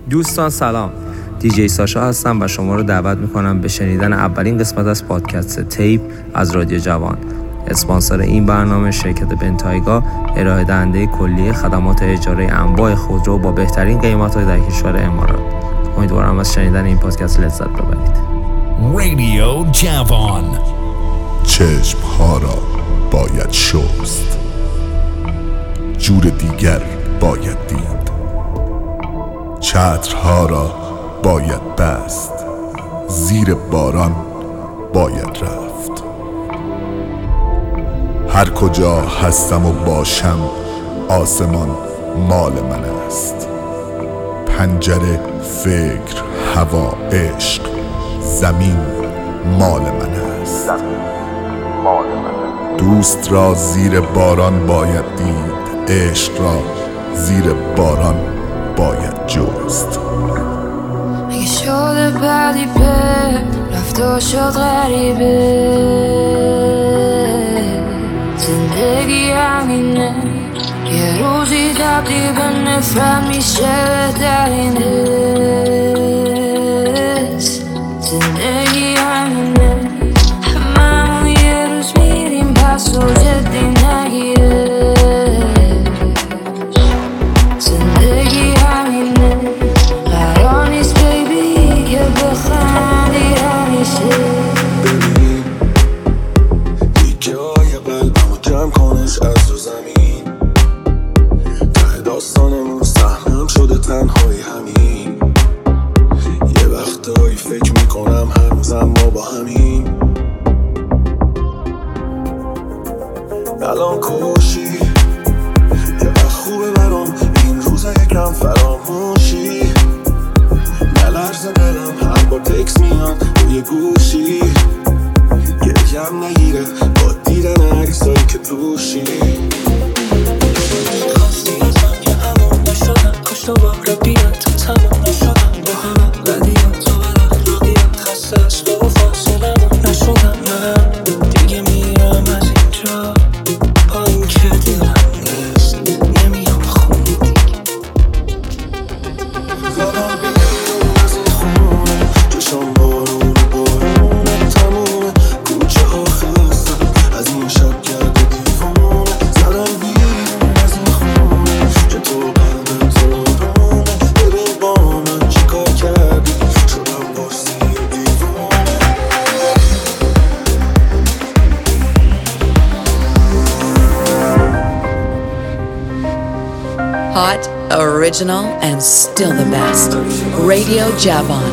دوستان سلام، دیجی ساشا هستم و شما رو دعوت میکنم به شنیدن اولین قسمت از پادکست تیپ از رادیو جوان. اسپانسر این برنامه شرکت بنتایگا، ارائه دهنده کلیه خدمات اجاره انواع خودرو با بهترین قیمت‌ها در کشور امارات. امیدوارم از شنیدن این پادکست لذت ببرید. رادیو جوان. چشم‌ها را باید شست، جور دیگر باید دید، چترها را باید بست، زیر باران باید رفت. هر کجا هستم و باشم آسمان مال من است. پنجره، فکر، هوا، عشق، زمین مال من است. دوست را زیر باران باید دید، عشق را زیر باران باید جست. اگه شده بعدی به رفت و شد غریبه، زندگی همینه، یه روزی تبدیل به نفرت میشه در این حس. زندگی همینه، هممون یه روز میریم پس و جدی نگیره. زندگی همینه، قرار نیست بیبی که بخندی همیشه. ببین دیگه های قلبمو جمع کنش از رو زمین، ته داستانمون سهمم شده تنهایی همین. یه وقتایی فکر میکنم هنوزم ما با همین. الان کوشی یه وقت خوبه برام این روزا یکم فراموشی. نلرزه دلم هر بار تکس میاد روی گوشی، گریم نگیره با دیدن عکسایی که توشی. خواستی از من که امان نشدم، کاش دوباره بیاد تا تمام نشدم با همه بدیات و بد اخلاقیات. خسته از تو و فاصلمون نشدم من، دیگه میرم از اینجا با این که دلم نیست، نمیام خونه دیگه. زدم بیرون از این خونه، چشم بارون بارونه تمومه، کوچه ها خستم از این شب کرده دیوونه. زدم بیرون از این خونه که تو قلبم زارونه، ببین با من چی کار کردی، شدم بارسی دیوونه. Hot, original, and still the best. Radio Javan.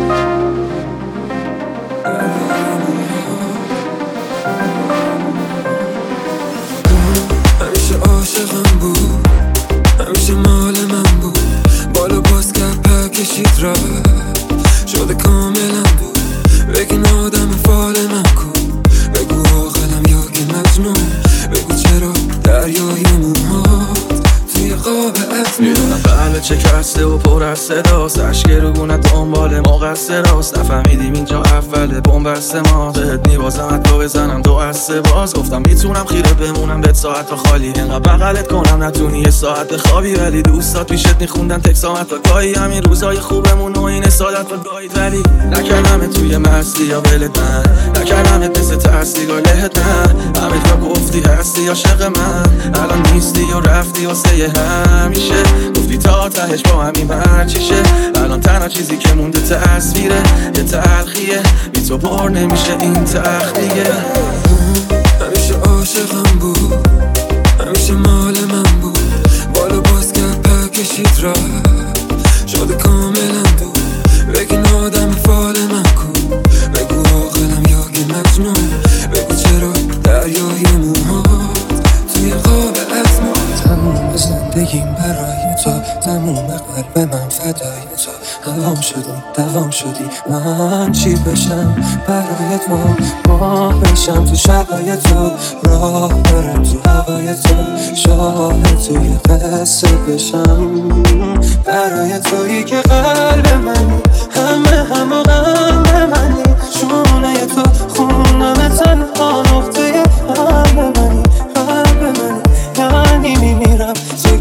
همیشه عاشقم بود، همیشه مال من بود، بالا باز کرد پر کشید رفت، شده کاملا بود. بگین آدم فال من کو، بگو عاقلم یا که مجنون، بگو چرا دریای موهات توی قاب عطر میدونم بله چه کسته و پر از صداست، عشق روگونت دنبال ما قصد راست. نفهمیدیم اینجا اول بومبست ما، بهت میبازم حتی بزنم دو از سه باز. گفتم میتونم خیره بمونم بهت ساعت تا خالی، اینقدر بغلت کنم نتونی یه ساعت بخوابی، ولی دوستات پیشت میخوندن تکسامت تا گاهی. همین روزای خوبمون و این سادت و گاهید، ولی نکردمت توی مستی یا ولت من، نکردمت مثل ترسی گلهت نه. همه جا گفتی هستی عاشق من، الان نیستی و رفتی واسه همیشه. گفتی تا تهش با همین مرچیشه، الان تنها چیزی که مونده تصویره، یه تلخیه بی تو بار نمیشه این تخت دیگه. همیشه عاشقم بود، همیشه مال من بود، بالا باز کرد پر کشید رفت، شده کاملا بود. بگین آدم فال من کو، بگو عاقلم یا که مجنون، بگو چرا دریای موهات توی قاب عطر. تموم زندگیم برای تو، تموم قلب من فدای تو. دوام شدی من چی بشم برای تو، ما بشم تو شبای تو، راه برم تو هوای تو، شاهد توی قصه بشم برای تویی که قلب منی، همه غم منی، شونه تو خونم تنها نقطه قلب منی، یعنی میمیرم تو که با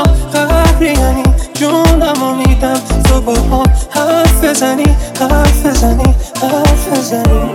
قهری یعنی جونمو میدم تو با هم حرف بزنی حرف بزنی حرف بزنی.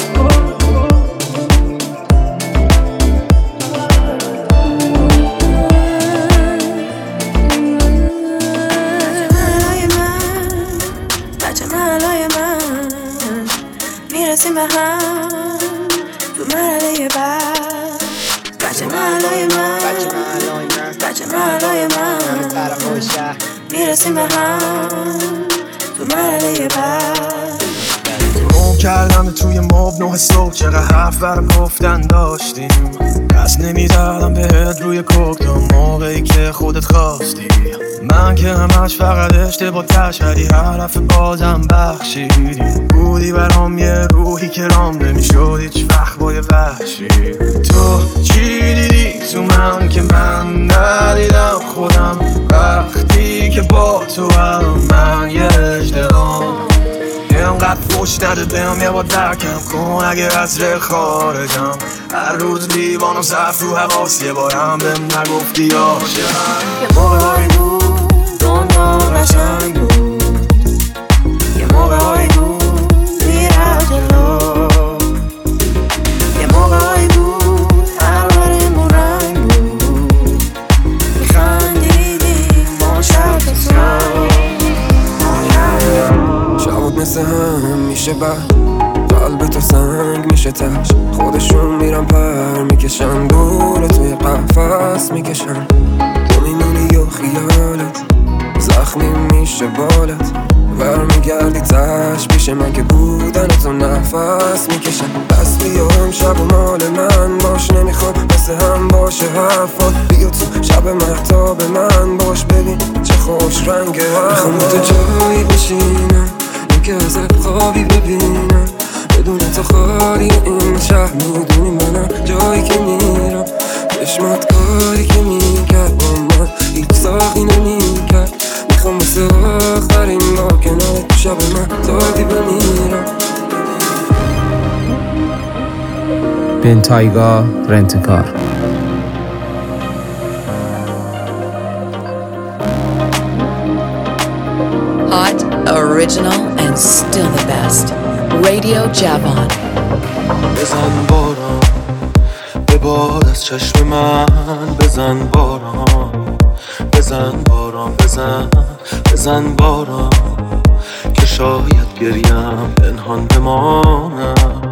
میرسیم به هم تو مرحله بعد. بچه محلای من بچه محلای من میرسیم به هم تو مرحله بعد. مو کردم توی موب نه صبح چقدر حرف برام گفتن داشتیم. دست نمیزدم بهت روی کوکتون موقعی که خودت خواستی. من که همش فقط اشتباه تشهدی حرف بازم بخشیدی. بودی برام یه روحی که رام نمیشد هیچ وقت با یه وحشی. تو چی دیدی تو من که من ندیدم خودم وقتی که با تو هم من یه اجدهام. اینقدر فوش نده بهم یه با درکم کن اگه از ره خارجم. هر روز لیوان و صف رو حواس یه بارم بهم نگفتی عاشقم. یه موقعی بود دنیا قشنگ بود. یه موقعی بود میرفت جلو. یه موقعی بود هر برمون رنگ بود. میخندیدیم ما شب شبات مثل هم میشه بعد قلب تو سنگ میشه تش. خودشون میرن پر میکشن دور توی قفص میکشن. تو میمونی و خیالت زخمی میشه بالت برمیگردی تش پیش من که بودن تو نفس میکشن. پس بیا امشب و مال من باش نمیخوام مثل هم باشه حرفات. بیا تو شب مهتاب من باش ببین چه خوش رنگه میخوام تو جایی بشینم که ازت خوابی ببینم بدون تو خالی این شهر. میدونی منم جایی که میرم چشمات کاری که میکرد با من هیچ ساقی نمیکرد. میخوام مثل آخرین بار کنار تو شب من تاقی بمیرم. بنتایگا رنتکار. Hot, original, and still the best. Radio Javon. بزن باران به باد از چشم من. بزن باران بزن باران بزن باران که شاید گریم پنهان بمانم.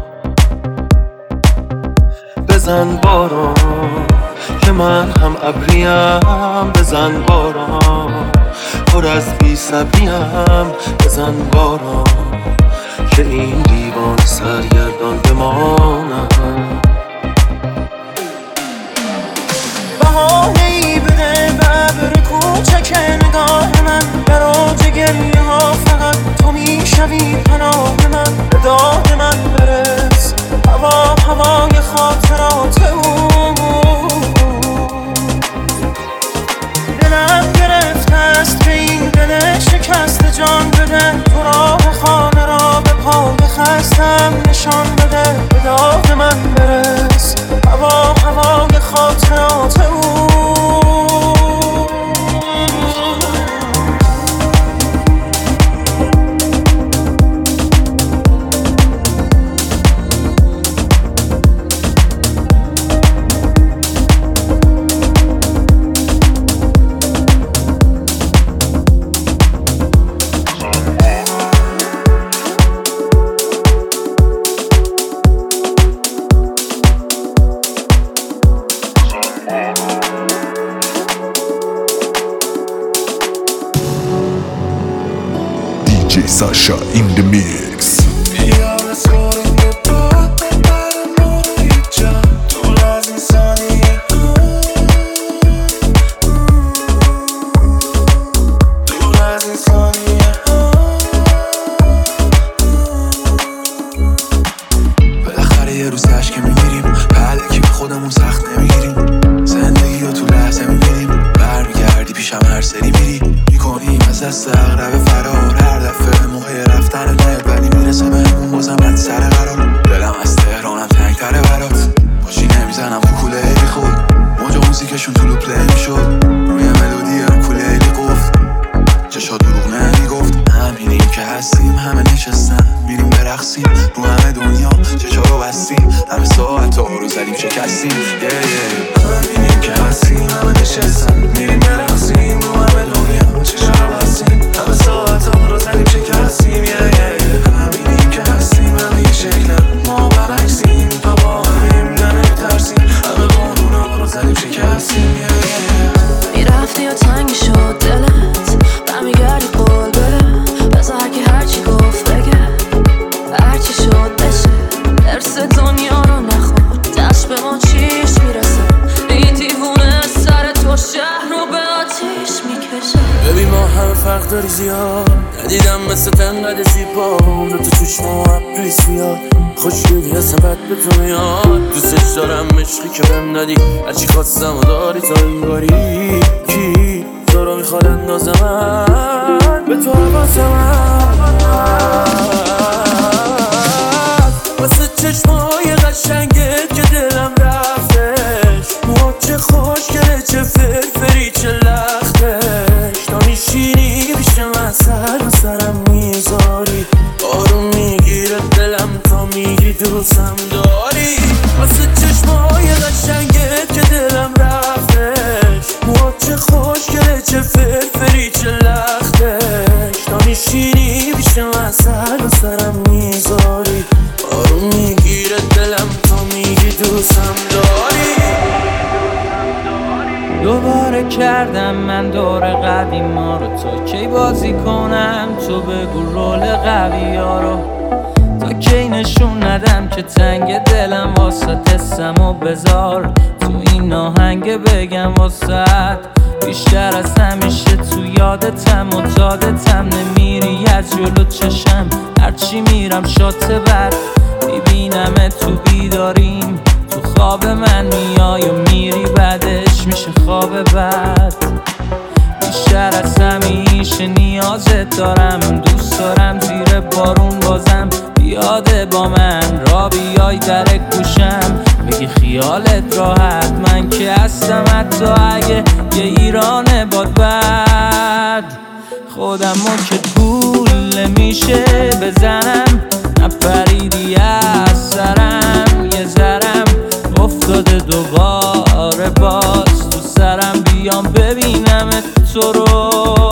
بزن باران که من هم ابریم. بزن باران پر از بی صبریم. بزن باران که این دیوان سرگردان بمانم. بهانه‌ای بده ببر کوچک نگاه من. در اوج گریه ها فقط تو میشوی پناه من. به داد من برس هوای خاطرات او. دلم گرفته است که این دل شکست جان بده. تو راه خانه را به پای خستم نشان بده. به داد من برس هوای خاطرات او. DJ Sasha in the mix. بالاخره یه روز که میگیریم پلکی به خودمون سخت نمیگیریم. زندگی رو تو لحظه میبینیم برمیگردی پیشم هر سری میری میکنیم از دست اغرب فرار. هر دفعه موقع رفتن نهت ولی میرسه بهمون بازم از سر قرار. دلم از تهرانم تنگتره برات باشی نمیزنم کوکوله بی خود. موجا موزیکشون تو لوپ پلی میشد روی ملودی زدیم شکستیم همینیم که هستیم همه نشستن میریم برقصیم رو همه دنیا چه شب هستیم همه ساعت ها رو زدیم شکستیم همینیم که هستیم همه شکلم ما برعکسیم تا با همیم نمیترسیم همه قانونا رو زدیم شکستیم میرفتی و تنگ شد دلت برمیگردی قول بده بذار که هرچی گفت بگه هرچی شد بشه درس دنیا رو نخور دست به ما چیش میرسه این دیوونه سر تو شهر رو به آتیش میکشه ببین ما همه فرق داری زیاد ندیدم مثل تنقد زیبا دو تو چشما و ابریز بیاد خوشگلی هستم بد به تو میاد دوستش دارم عشقی که بهم ندی هرچی خواستم و داری تا این باری کی تو رو میخواد اندازم به تو حواسم واسه چشمای قشنگت که دلم رفتش موها چه خوشگله چه فرفری چه لختش تا میشینی پیش من سر و سرم میذاری آروم میگیره دلم تا میگی دوستم داری واسه چشمای قشنگت که دلم رفتش موها چه خوشگله چه فرفری چه لختش تا میشینی پیش من سر و سرم میذاری آروم میگیره دلم تا میگی دوستم داری دوباره کردم من دور قدیما رو تا کی بازی کنم تو بگو رول قوی ها رو تا کی نشون ندم که تنگ دلم واسه حسم و بذار تو این آهنگ بگم واسه بیشتر از همیشه تو یادتم و دادتم نمیری از جلو چشم هرچی میرم شات بر میبینم تو بیداریم تو خواب من میای و میری بعدش میشه خواب بد بیشتر از همیشه نیازت دارم دوست دارم زیر بارون بازم بیاده با من را بیای در گوشم بگی خیالت راحت من که هستم حتی اگه یه ایران باد بد خودمو که گول میشه بزنم نپریدی از سرم یه ذرم افتاده دوباره باز تو سرم بیام ببینم تو رو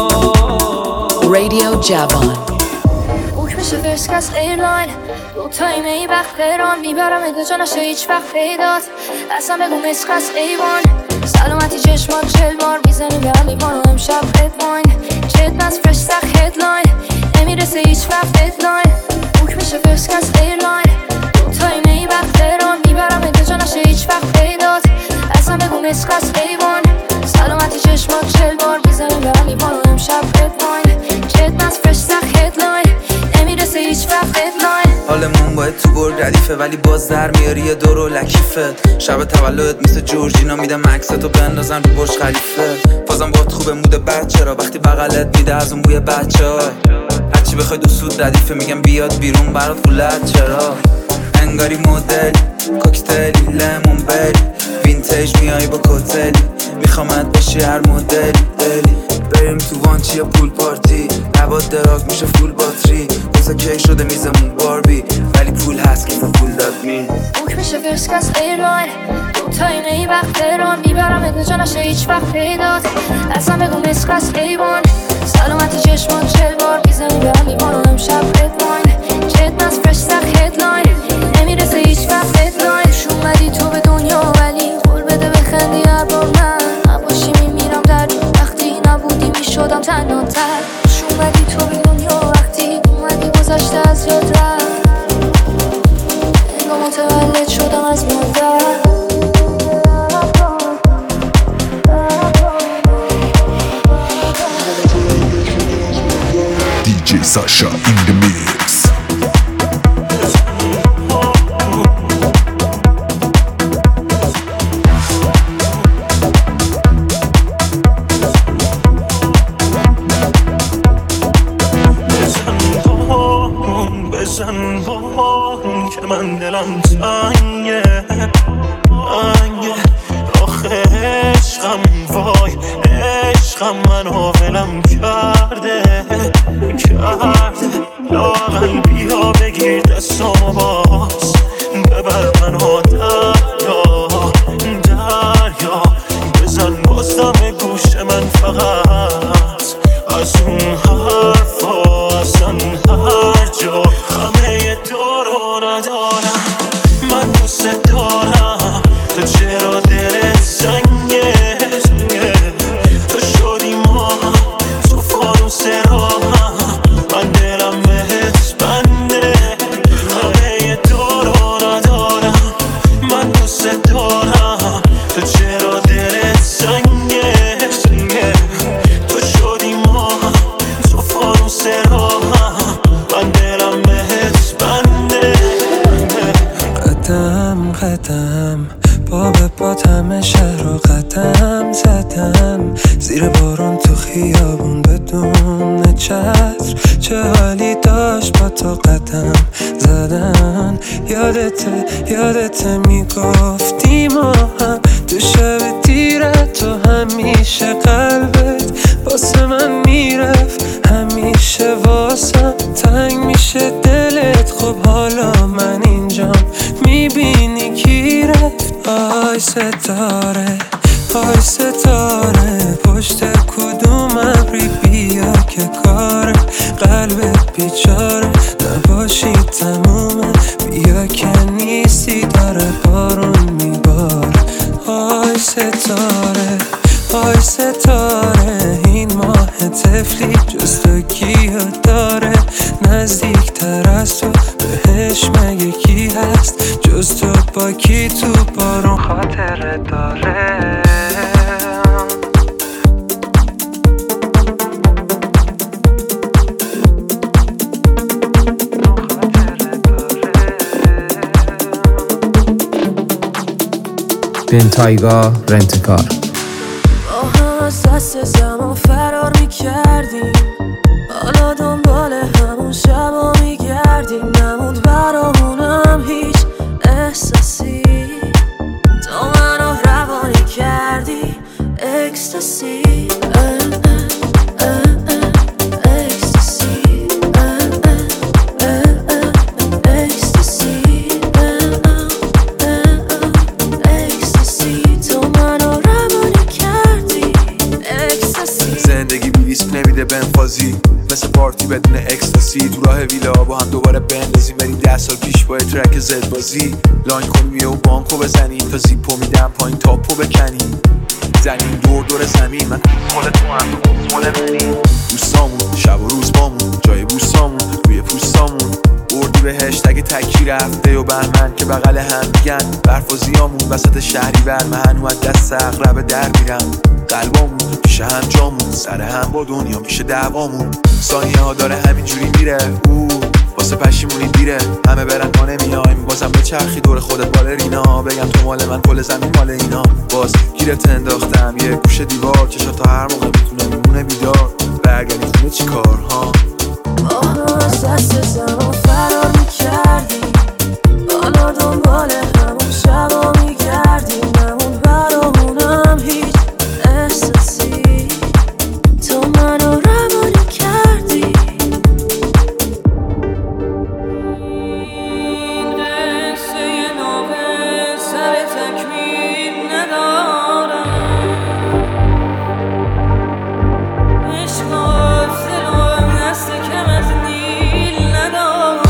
رادیو جوان بوک میشه فرست کس ایرلاین دو تایم ای وقت تهران میبرم ات جا نشه هیچ وقت پیدات اصلا بگو مسخ از ایوان سلامتی چشمات 40 بار میزنی به لیوان و امشب ادواین چت بس فرش سخ هدلاین نمیرسه هیچ وقت ددلاین بوک میشه فرست کس ایرلاین دو تایم ای وقت تهران میبرم ات جا نشه هیچ وقت پیدات اصلا بگو مسخ از ایوان سلامتی چشمات 40 بار میزنی به لیوان و امشب ادواین چت بس فرش سخ هدلاین نمیرسه هیچ وقت ددلاین حالمون باید تو گل ردیفه ولی باز در میاری یه دور و لکیفه شب تولدت مثل جورجینا میدم عکستو بندازن رو برج خلیفه بازم باید خوبه مود بچه را وقتی بغلت میده از اون بوی بچه های هرچی بخوای دو سود ردیفه میگم بیاد بیرون برات فولت چرا انگاری مدل کوکتلی لیمون بری وینتیج میای با کتلی میخوامت باشی هر مدلی دلی بریم تو وانچی یا پول پارتی نباد دراگ میشه فول باتری بزا کی شده میزمون باربی ولی پول هست که پول داد می بوک میشه فرست کس ایرلاین دو تایم ای وقت تهران میبرم ات جا نشه هیچ وقت پیدات اصلا بگو مسخ از ایوان سلامتی چشمات 40 بار میزنی به لیوان و امشب ادواین چت بس فرش سخ هدلاین نمیرسه هیچ وقت ددلاین اومدی تو به دنیا ولی قول بده بخندی هر بار من نباشی میمیرم در وقتی نبودی میشدم تنها تر اومدی تو به دنیا وقتی اومدی گذشته از یاد رفت انگار متولد شدم از مادر DJ Sasha in the mix. بزن بارون که من دلم تنگه آخه عشقم وای عشقم منو ولم کرده لاغل بیا بگیر دستامو باز ببر منو دریا فقط از اون حرفا، اصلا هر جا همه دارو ندارم. من دوست دارم تو، چرا دلت سنگه؟ تو شدی ما، تو فانوس راهم، من دلم بهت بنده، همه دارو ندارم. من دوست دارم تو، چرا دلت سنگه؟ تو شدی ما، تو فانوس راهم، من دلم بهت بنده. قدم قدم با به پات همه شهر رو قدم زدم، زیر بارون تو خیابون بدون چتر، چه حالی داشت با تو قدم زدن. یادته میگفتی ما هم تو شب تیره، تو همیشه قلبت واسه من میرفت، همیشه واسم تنگ میشه دلت. خب حالا من اینجام، میبینی کی رفت؟ آی ستاره پشت کدوم ابری بیا که کار قلبت بیچاره نباشی تمومه، بیا که نیستی داره بارون میباره. آی ستاره این ماه طفلی جز تو کیو داره؟ نزدیک تر از تو بهش مگه کی هست؟ جز تو با کی تو بارون خاطره داره؟ بنتایگا رنتکار. با هم از دست زمان فرار میکردیم، حالا دنبال همون شبا میگردیم. نموند برامونم هیچ احساسی، تو منو روانی کردی اکستاسی. نمیده بنفازی مثل پارتی بدون اکستاسی، تو راه ویلا با هم دوباره بندازیم، بریم 10 سال پیش با ترک زد بازی. لاین کنیم و بانکو بزنیم، تا زیپو میدم پایین تاپو بکنیم، زنیم دور زمین. من خود تو هم تو مول منی، دوستامون شب و روز بامون، جای بوستامون روی پوستامون. بردی به هشتگ تکی رفته و بهمن که بغل هم میگن، برفازیامون وسط شهری برمهن و از دست اقرب در میرم. قلبامون میشه هم جامون، سر هم با دنیا میشه دعوامون. ثانیه ها داره همینجوری میره، واسه پشیمونی دیره. همه برن ما نمیایم، بازم به چرخی دور خودت بالرینا. بگم تو مال من کل زمین مال اینا، باز گیرت انداختم یه گوشه دیوار. چشا تا هر موقع میتونه میمونه بیدار، برگردی خونه چی کار ها؟ با هم از دست زمان فرار میکردیم، حالا دنبال همون شبا میگردیم. نمون برامونم هیچ احساسی، تو منو روانی کردی. این قصه نامه سر تکمیل ندارم، عشق دلم دست کم از نیل ندارم.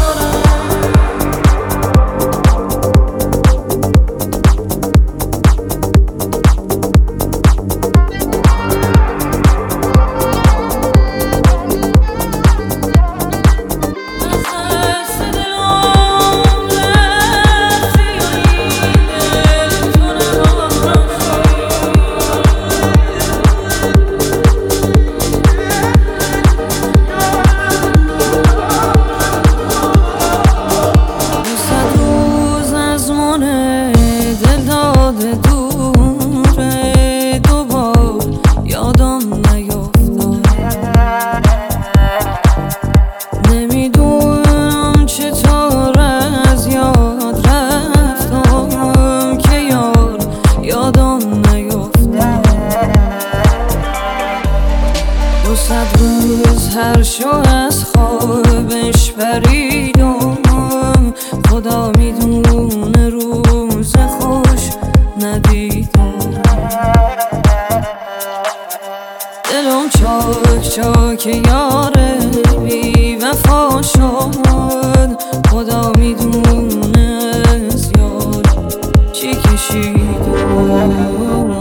هر شو از خوابش پریدم، خدا میدونه روز خوش ندیدم. دلم چاک چاک یاره بی وفا شد، خدا میدونه از یار چی کشیدم.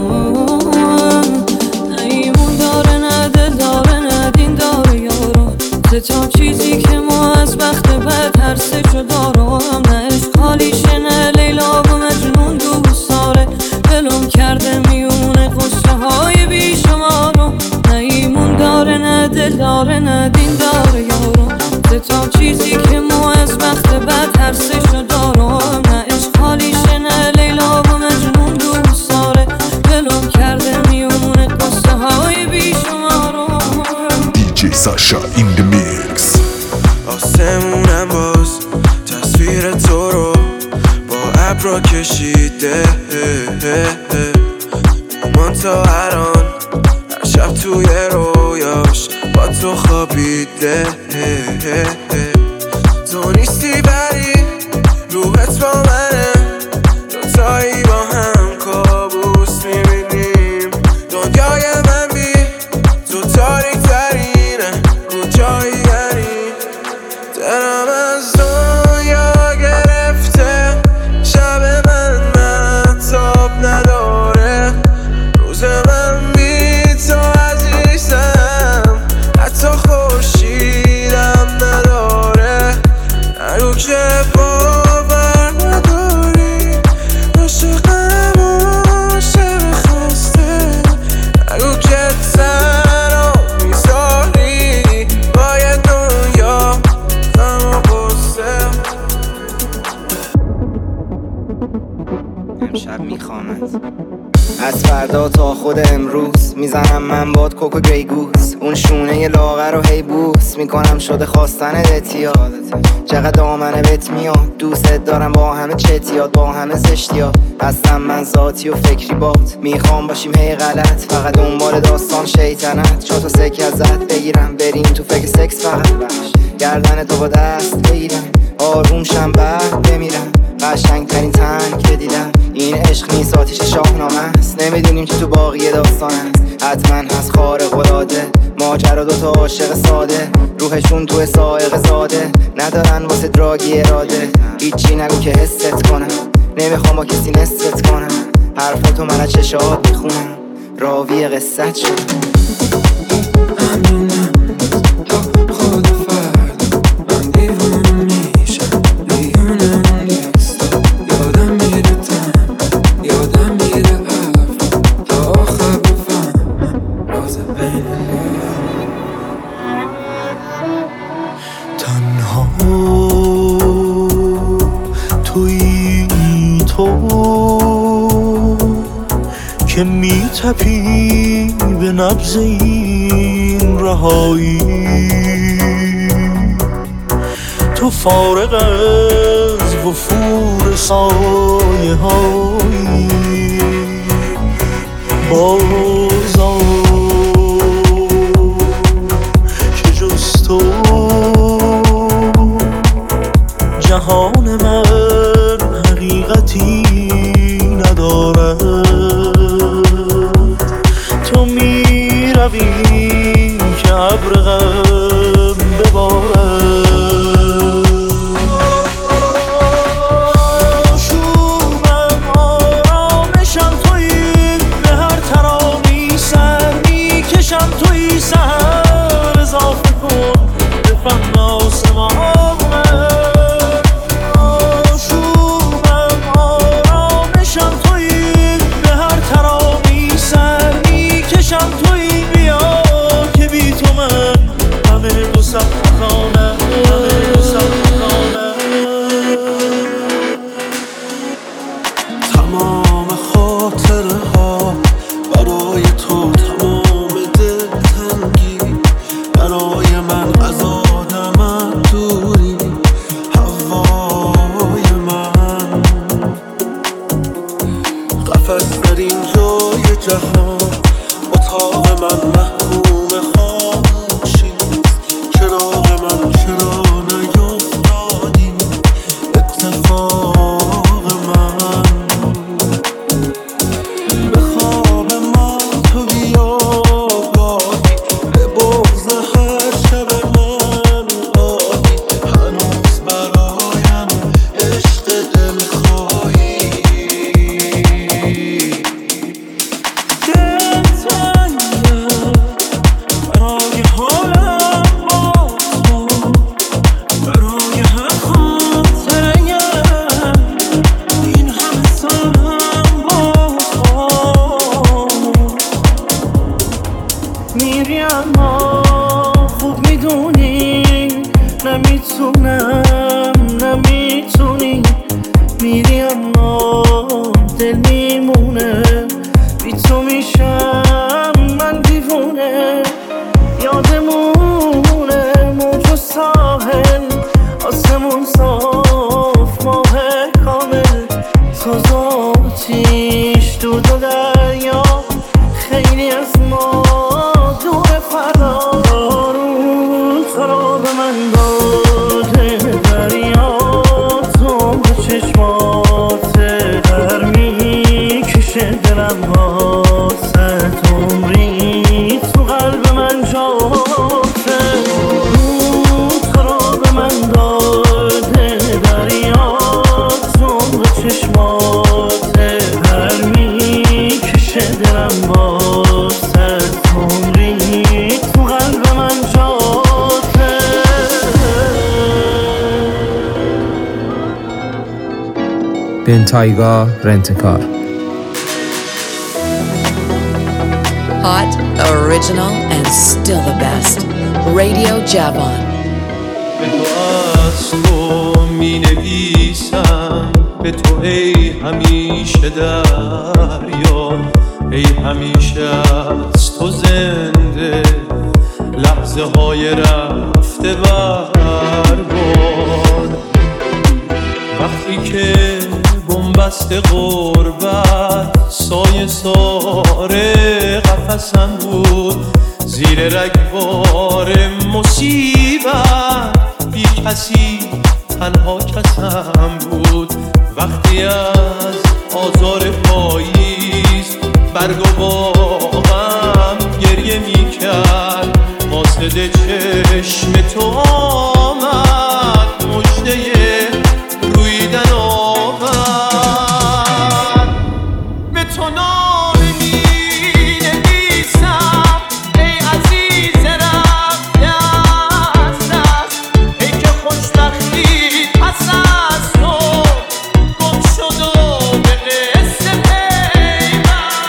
نیمون داره نه دل داره نه دین داره یارو، تا چیزی که ما از بخت بد هر سه جدا رو هم نه عشق خالیشه نه لیلا و مجنون دوست داره، دلم کرده میونه قصه های بیشمارو. نه ایمون داره نه دل داره نه دین داره یارو، تا چیزی که ما از بخت بد هر سه جدا رو هم نه عشق خالیشه نه لیلا و مجنون دوست داره، دلم کرده میونه قصه های بیشمارو. DJ Sasha in the mix. آسمونم باز تصویر تو رو با ابرا کشیده، من تا الان هر شب توی رویاش با تو خوابیده. تو نیستی ولی روحت با منه، دوتایی با هم کابوس میبینیم. دنیای من بی تو تاریک ترینه، کجایی یعنی دلم از دنیا گرفته، شب من مهتاب نداره، روز من بی تو عزیزم حتی خورشیدم نداره. نگو که باور نداری عاشقم عاشق خسته، نگو که تنها میذاری باید دنیا غم و غصه. امشب میخوامد از فردا تا خود امروز، میزنم من باد کوکو گریگوس، اون شونه لاغر رو هی بوس میکنم شده خواستن دتیاد. چقدر دامنه بهت میاد دوست دارم با همه چتیات با همه زشتیات، هستم من ذاتی و فکری بات، میخوام باشیم هی غلط فقط دنبال داستان شیطنت، چطور سکه ازت بگیرم بریم تو فکر سکس فقط بخش، گردن تو با دست بگیرم آروم شم بعد بمیرم. قشنگ ترین تنگ که دیدم این عشق نیست آتیش شاهنامه است، نمیدونیم چی تو باقی داستان است، حتما هست خارق العاده ماجرا دوتا عاشق ساده، روحشون تو سائق زاده، ندارن واسه دراگی اراده، هیچی نگو که حست کنم، نمیخوام با کسی نست کنم، حرفاتو من از چشات میخونم راوی قصت شدم. که میتپی به نبض این رهایی، تو فارغ از وفور سایه هایی، بازا که جز تو جهان من حقیقتی ندارد، تو میروی که ابر غم ببارد، آشوبم آرامشم تویی، به هر ترامی سر میکشم تویی، سر اضافه کن به فن آسمانه، آشوبم آرامشم تویی، به هر ترامی سر میکشم تویی، بیا که بی تو من همه دو سبخانه، همه دو سبخانه. تمام خاطره ها برای تو، تمام دلتنگی خوب میدونی نمیتونی میری اما دل میمونه بی تو میشم من دیوونه یادمونه موج و ساحل آسمون صاف ماه کامل ساز آتیش دود و دریا خیلی از ما دور فرار تو را به من داده دریا تو به چشمات در میکشه دلم واسه عمری تو قلب من جاته تو را به من داده دریا تو به چشمات در میکشه دلم واسه عمری تو قلب من جاته بنتایگا رنتکار. Hot, original, and still the best. Radio Javon. به تو از تو می نویسم به تو ای همیشه دریا ای همیشه از تو زنده لحظه های رفته برباد وقتی که بنبست غربت سایه ساره قفسم بود زیر رگبار مصیبت بی کسی تنها کسم بود وقتی از آزار پاییز برگ و باغم گریه می کرد قاصد چشم تو آمد مژده رویدن آورد به تو نامه می نویسم ای عزیز رفته از دست ای که خوشبختی پس از تو گم شد و به قصه پیوند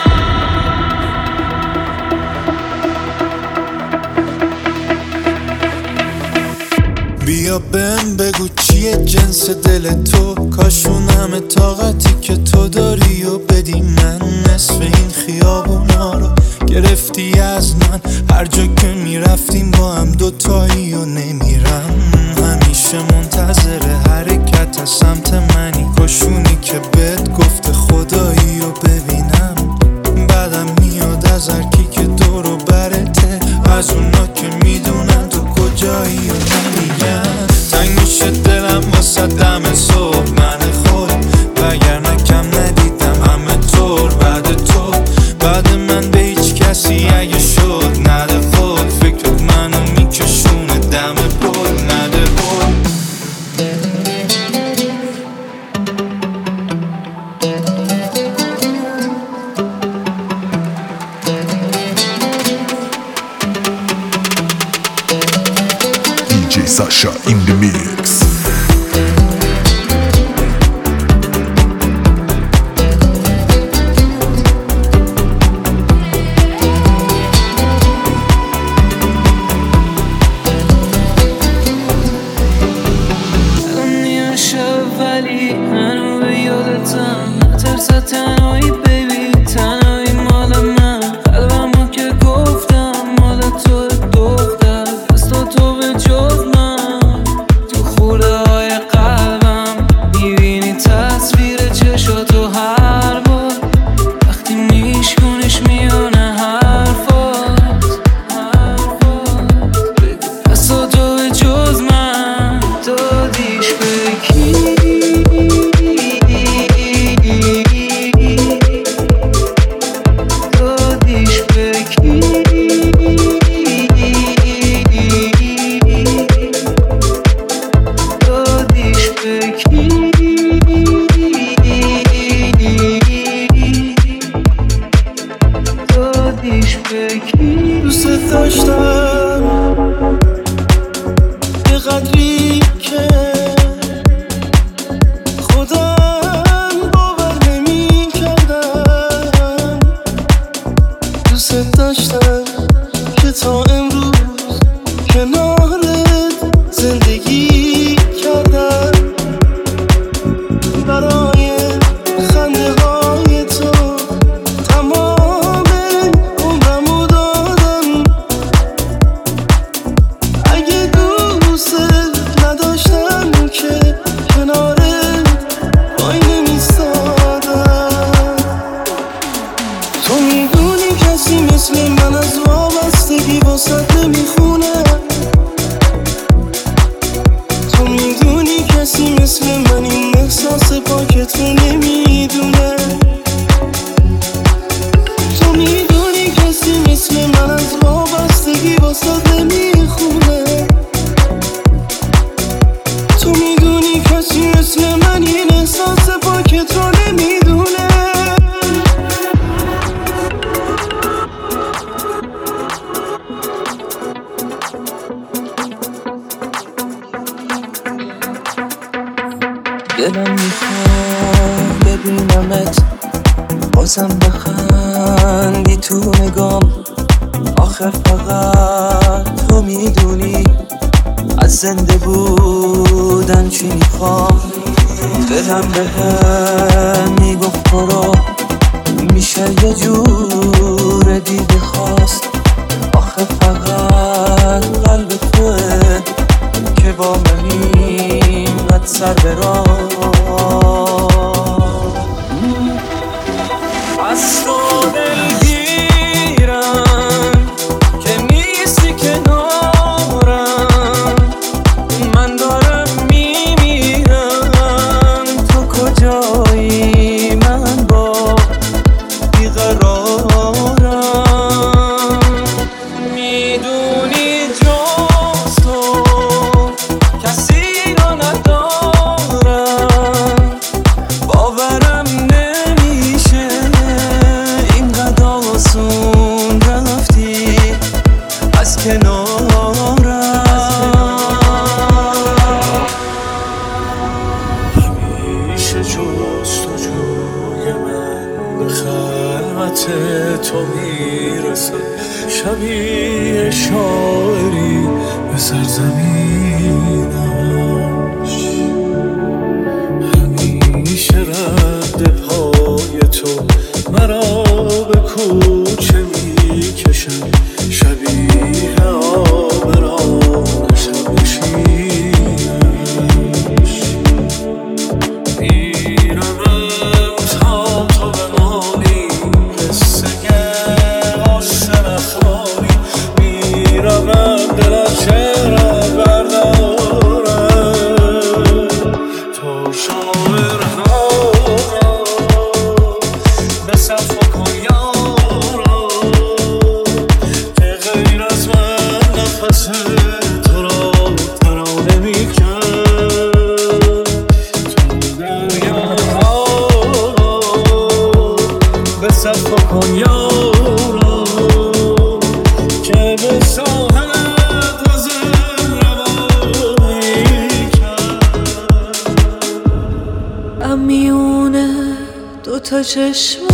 بیا بهم بگو چیه جنس دل تو کاشون همه طاقتی که تو داری و بدی من نصف این خیابونا رو گرفتی از من هر جا که میرفتیم با هم دوتایی و نمیرم همیشه منتظر حرکت از سمت منی کاشونی که بهت گفته خدایی و ببینم بعدم میاد از هرکی که دور و برته از اونا که میدونن تو کجایی و نمیگن تنگ میشه دلم واسه دم صبح من خود وگرنه کم ندیدم همه طور بعد من به هیچ کسی اگه شد نده خود فکرت منو میکشونه دم پل نده پل DJ Sasha in the mix. ولی هنو به یادتم نترسا تنهایی بیبی تنهایی مال من قلبمو که گفتم مال تو دختر دست تو به جز من تو خورده های قلبم میبینی تصویر چشاتو هر بار وقتی میشکنش میونه حرفات دست تو به جز من دادیش به کی دوست داشتم به قدری که خودم باور نمی کردم دوست داشتم که تا امروز کنارت زندگی کردم، برای خنده های تو تمام عمرمو دادم. اگه دوست نداشتم که کنارت وای نمیستادم. تو میدونی کسی مثل من از وابستگی واسط نمیخونه. تو میدونی کسی مثل من این احساس پاکت رو نمیدونه. تو میدونی کسی مثل من از وابستگی واسط نمیخونه. تو میدونی کسی مثل من این احساس پاکت رو نمیدونه. دلم میخواد ببینمت بازم بخندی تو نگام. آخر فقط تو میدونی از زنده بودن چی میخوام. دلم بهم میگفت برو، میشه یه جور دیگه خواست. آخر فقط قلب توه که با من اینقدر سر برام. از تو دلگیرم که نیستی کنارم. من دارم میمیرم، تو کجایی؟ من با بیقرارم. میدونی جز تو کسی رو ندارم. باورم نمیشه اینقدر آسون رفتی از کنارم. همیشه جز تو جوی من به خلوت تو میرسه. شبیه شاعری به سرزمینش. همیشه رد پای تو مرا به کوچه میکشم. شبیه آبران شب نشینش. میرمم تا تو بمانی، قصه غصه نخوانی. میرمم دل از چهرت بردارم. تو شاعر به صفا کن یارا که غیر از من نفس تو را ترانه میکرد. تو دریاها به صفا کن یارا که به ساحلت وزن روانی کرد. میونه دوتا چشم